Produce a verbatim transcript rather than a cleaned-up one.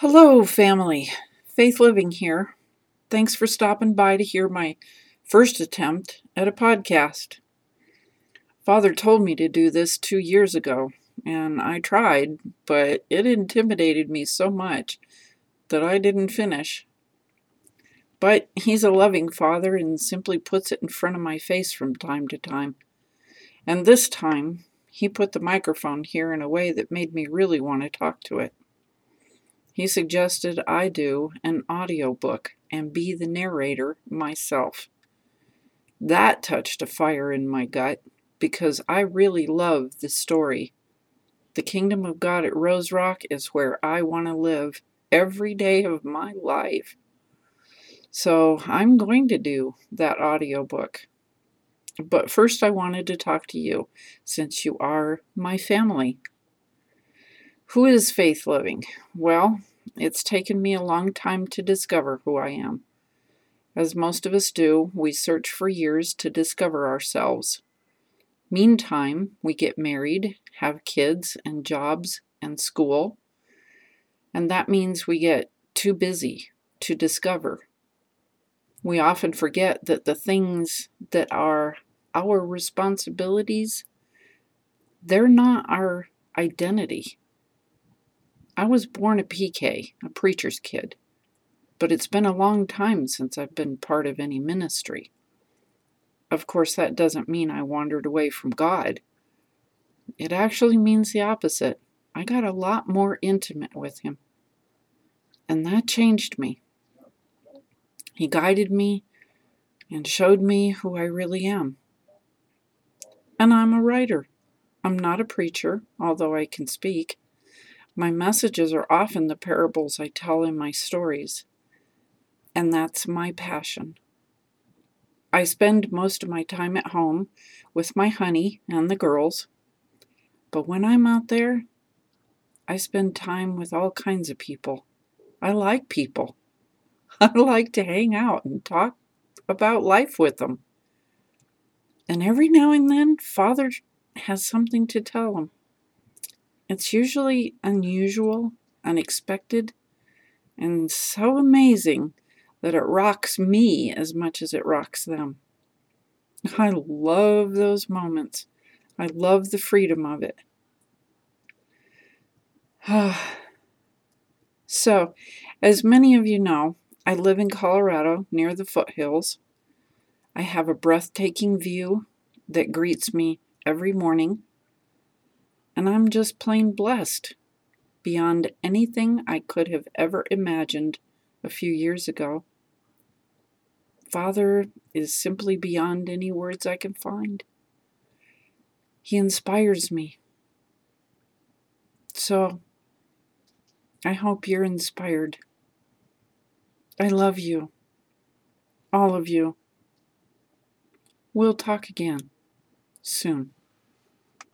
Hello, family. Faith Living here. Thanks for stopping by to hear my first attempt at a podcast. Father told me to do this two years ago, and I tried, but it intimidated me so much that I didn't finish. But he's a loving father and simply puts it in front of my face from time to time. And this time, he put the microphone here in a way that made me really want to talk to it. He suggested I do an audiobook and be the narrator myself. That touched a fire in my gut because I really love the story. The Kingdom of God at Rose Rock is where I want to live every day of my life. So I'm going to do that audiobook. But first I wanted to talk to you, since you are my family. Who is Faith Living? Well, it's taken me a long time to discover who I am. As most of us do, we search for years to discover ourselves. Meantime, we get married, have kids and jobs and school, and that means we get too busy to discover. We often forget that the things that are our responsibilities, they're not our identity. I was born a P K, a preacher's kid, but it's been a long time since I've been part of any ministry. Of course, that doesn't mean I wandered away from God. It actually means the opposite. I got a lot more intimate with Him, and that changed me. He guided me and showed me who I really am. And I'm a writer. I'm not a preacher, although I can speak. My messages are often the parables I tell in my stories, and that's my passion. I spend most of my time at home with my honey and the girls, but when I'm out there, I spend time with all kinds of people. I like people. I like to hang out and talk about life with them. And every now and then, Father has something to tell them. It's usually unusual, unexpected, and so amazing that it rocks me as much as it rocks them. I love those moments. I love the freedom of it. So, as many of you know, I live in Colorado near the foothills. I have a breathtaking view that greets me every morning, and I'm just plain blessed beyond anything I could have ever imagined a few years ago. Father is simply beyond any words I can find. He inspires me. So, I hope you're inspired. I love you. All of you. We'll talk again soon.